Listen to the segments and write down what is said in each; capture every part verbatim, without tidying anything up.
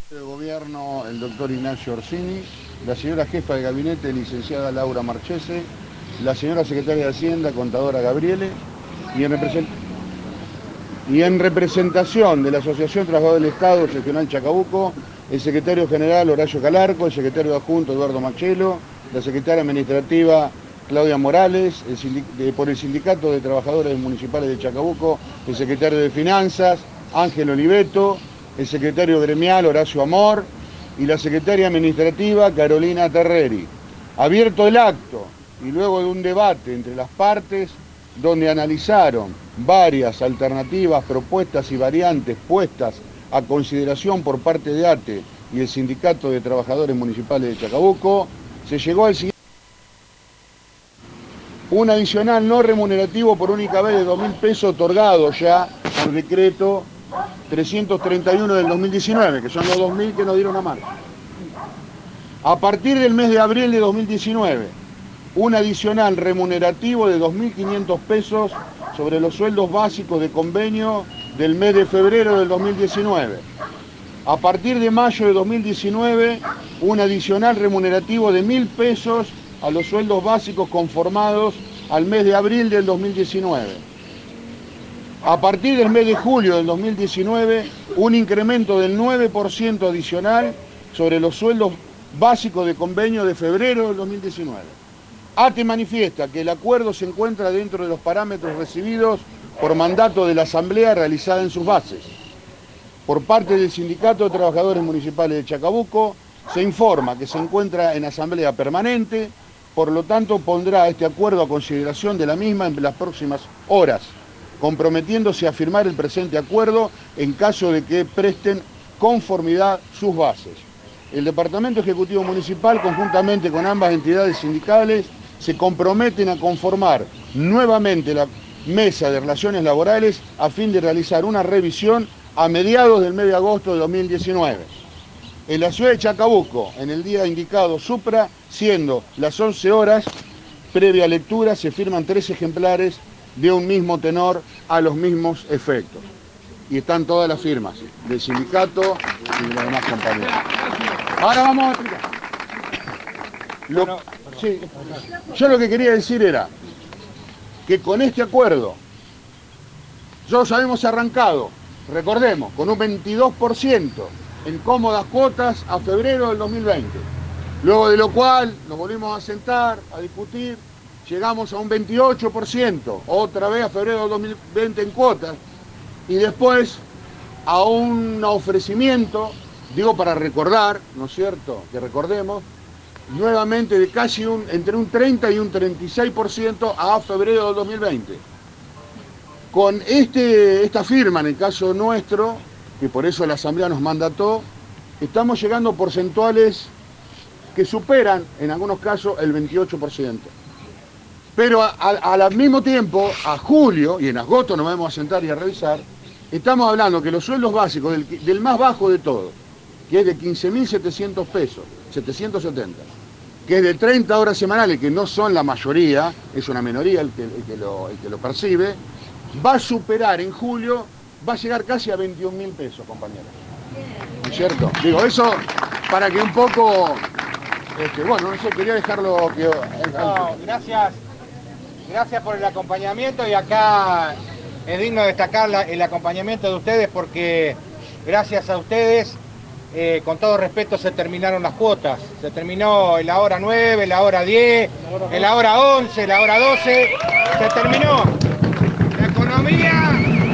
De Gobierno, el doctor Ignacio Orsini, la señora jefa de gabinete, licenciada Laura Marchese, la señora secretaria de Hacienda, contadora Gabriele, y en, represent... y en representación de la Asociación Trabajadores del Estado Regional Chacabuco, el secretario general Horacio Calarco, el secretario adjunto Eduardo Machelo, la secretaria administrativa Claudia Morales, el sindic... por el Sindicato de Trabajadores Municipales de Chacabuco, el secretario de Finanzas, Ángel Oliveto, el secretario gremial Horacio Amor y la secretaria administrativa Carolina Terreri. Abierto el acto y luego de un debate entre las partes donde analizaron varias alternativas, propuestas y variantes puestas a consideración por parte de A T E y el Sindicato de Trabajadores Municipales de Chacabuco, se llegó al siguiente: un adicional no remunerativo por única vez de dos mil pesos otorgado ya por decreto trescientos treinta y uno del dos mil diecinueve, que son los dos mil que nos dieron a marzo. A partir del mes de abril de dos mil diecinueve, un adicional remunerativo de dos mil quinientos pesos sobre los sueldos básicos de convenio del mes de febrero del dos mil diecinueve. A partir de mayo de dos mil diecinueve, un adicional remunerativo de mil pesos a los sueldos básicos conformados al mes de abril del dos mil diecinueve. A partir del mes de julio del dos mil diecinueve, un incremento del nueve por ciento adicional sobre los sueldos básicos de convenio de febrero del dos mil diecinueve. A T E manifiesta que el acuerdo se encuentra dentro de los parámetros recibidos por mandato de la Asamblea realizada en sus bases. Por parte del Sindicato de Trabajadores Municipales de Chacabuco, se informa que se encuentra en asamblea permanente, por lo tanto pondrá este acuerdo a consideración de la misma en las próximas horas, comprometiéndose a firmar el presente acuerdo en caso de que presten conformidad sus bases. El Departamento Ejecutivo Municipal, conjuntamente con ambas entidades sindicales, se comprometen a conformar nuevamente la Mesa de Relaciones Laborales a fin de realizar una revisión a mediados del mes de agosto de dos mil diecinueve. En la ciudad de Chacabuco, en el día indicado supra, siendo las once horas, previa lectura, se firman tres ejemplares de un mismo tenor a los mismos efectos. Y están todas las firmas del sindicato y de los demás compañeros. Ahora vamos a explicar. Lo, sí, yo lo que quería decir era que con este acuerdo, nosotros habíamos arrancado, recordemos, con un veintidós por ciento en cómodas cuotas a febrero del dos mil veinte. Luego de lo cual nos volvimos a sentar, a discutir, llegamos a un veintiocho por ciento, otra vez a febrero del dos mil veinte en cuotas, y después a un ofrecimiento, digo para recordar, ¿no es cierto?, que recordemos, nuevamente de casi un, entre un treinta y un treinta y seis por ciento a febrero del dos mil veinte. Con este, esta firma, en el caso nuestro, que por eso la Asamblea nos mandató, estamos llegando a porcentuales que superan, en algunos casos, el veintiocho por ciento. Pero a, a, al mismo tiempo, a julio, y en agosto nos vamos a sentar y a revisar, estamos hablando que los sueldos básicos, del, del más bajo de todo, que es de quince mil setecientos pesos, setecientos setenta, que es de treinta horas semanales, que no son la mayoría, es una minoría el que, el que, lo, el que lo percibe, va a superar en julio, va a llegar casi a veintiún mil pesos, compañeros. ¿No es cierto? Digo, eso para que un poco, este, bueno, no sé, quería dejarlo... Que, no, gracias, gracias por el acompañamiento, y acá es digno destacar la, el acompañamiento de ustedes, porque gracias a ustedes, eh, con todo respeto, se terminaron las cuotas. Se terminó en la hora nueve, en la hora diez, en la hora once, en la hora doce, se terminó. La economía,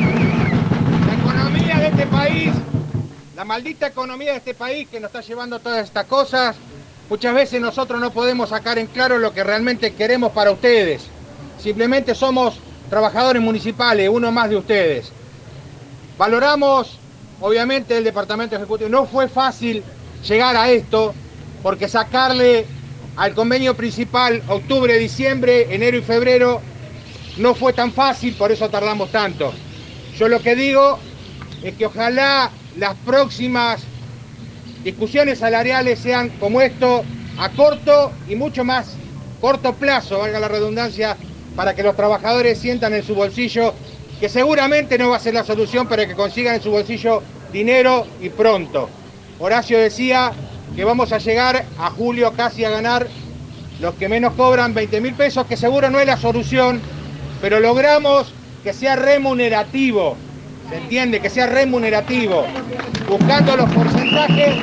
la economía de este país, la maldita economía de este país que nos está llevando todas estas cosas, muchas veces nosotros no podemos sacar en claro lo que realmente queremos para ustedes. Simplemente somos trabajadores municipales, uno más de ustedes. Valoramos, obviamente, el Departamento Ejecutivo. No fue fácil llegar a esto, porque sacarle al convenio principal octubre, diciembre, enero y febrero no fue tan fácil, por eso tardamos tanto. Yo lo que digo es que ojalá las próximas discusiones salariales sean como esto, a corto y mucho más corto plazo, valga la redundancia, para que los trabajadores sientan en su bolsillo, que seguramente no va a ser la solución, pero que consigan en su bolsillo dinero y pronto. Horacio decía que vamos a llegar a julio casi a ganar los que menos cobran veinte mil pesos, que seguro no es la solución, pero logramos que sea remunerativo, ¿se entiende? Que sea remunerativo, buscando los porcentajes,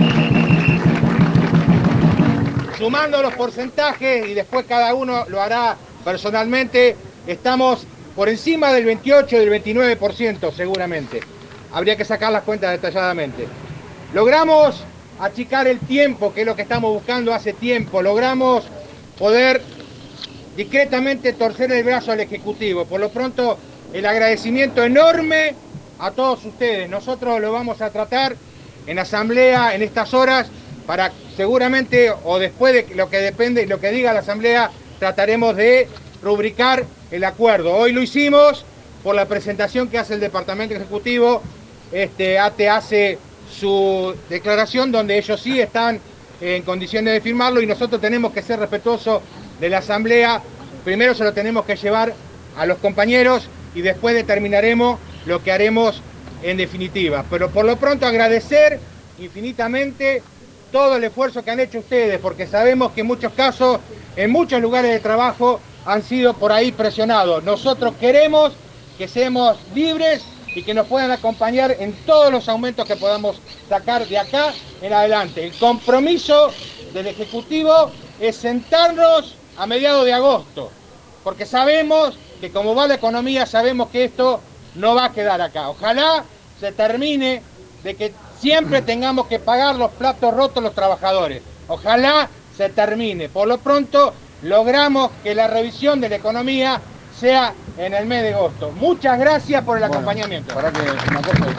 sumando los porcentajes y después cada uno lo hará personalmente. Estamos por encima del veintiocho, del veintinueve por ciento seguramente. Habría que sacar las cuentas detalladamente. Logramos achicar el tiempo, que es lo que estamos buscando hace tiempo. Logramos poder discretamente torcer el brazo al Ejecutivo. Por lo pronto, el agradecimiento enorme a todos ustedes. Nosotros lo vamos a tratar en asamblea en estas horas para seguramente, o después de lo que depende, lo que diga la asamblea, trataremos de rubricar el acuerdo. Hoy lo hicimos por la presentación que hace el Departamento Ejecutivo. Este, A T E hace su declaración donde ellos sí están en condiciones de firmarlo y nosotros tenemos que ser respetuosos de la asamblea. Primero se lo tenemos que llevar a los compañeros y después determinaremos lo que haremos en definitiva. Pero por lo pronto agradecer infinitamente todo el esfuerzo que han hecho ustedes, porque sabemos que en muchos casos, en muchos lugares de trabajo, han sido por ahí presionados. Nosotros queremos que seamos libres y que nos puedan acompañar en todos los aumentos que podamos sacar de acá en adelante. El compromiso del Ejecutivo es sentarnos a mediados de agosto, porque sabemos que como va la economía, sabemos que esto no va a quedar acá. Ojalá se termine de que siempre tengamos que pagar los platos rotos los trabajadores. Ojalá se termine. Por lo pronto, logramos que la revisión de la economía sea en el mes de agosto. Muchas gracias por el bueno, acompañamiento. Para que una cosa,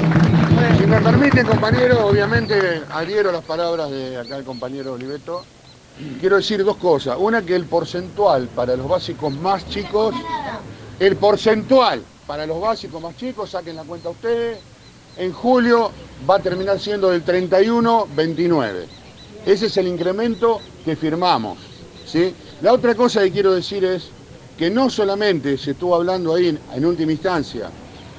si me permiten, compañero, obviamente adhiero a las palabras de acá el compañero Oliveto. Quiero decir dos cosas. Una, que el porcentual para los básicos más chicos, el porcentual para los básicos más chicos, saquen la cuenta ustedes, en julio va a terminar siendo del treinta y uno veintinueve. Ese es el incremento que firmamos, ¿sí? La otra cosa que quiero decir es que no solamente se estuvo hablando ahí en, en última instancia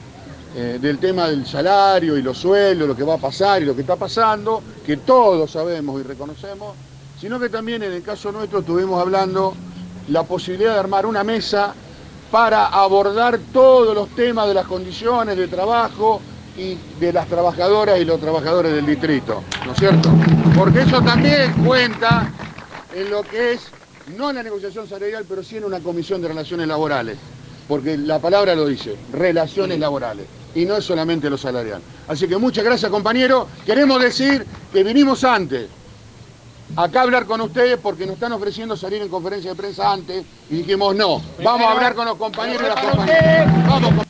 eh, del tema del salario y los sueldos, lo que va a pasar y lo que está pasando, que todos sabemos y reconocemos, sino que también en el caso nuestro estuvimos hablando la posibilidad de armar una mesa para abordar todos los temas de las condiciones de trabajo y de las trabajadoras y los trabajadores del distrito, ¿no es cierto? Porque eso también cuenta en lo que es, no en la negociación salarial, pero sí en una comisión de relaciones laborales, porque la palabra lo dice, relaciones laborales, y no es solamente lo salarial. Así que muchas gracias, compañero. Queremos decir que vinimos antes acá a hablar con ustedes porque nos están ofreciendo salir en conferencia de prensa antes y dijimos no, vamos a hablar con los compañeros y las compañeras. Vamos,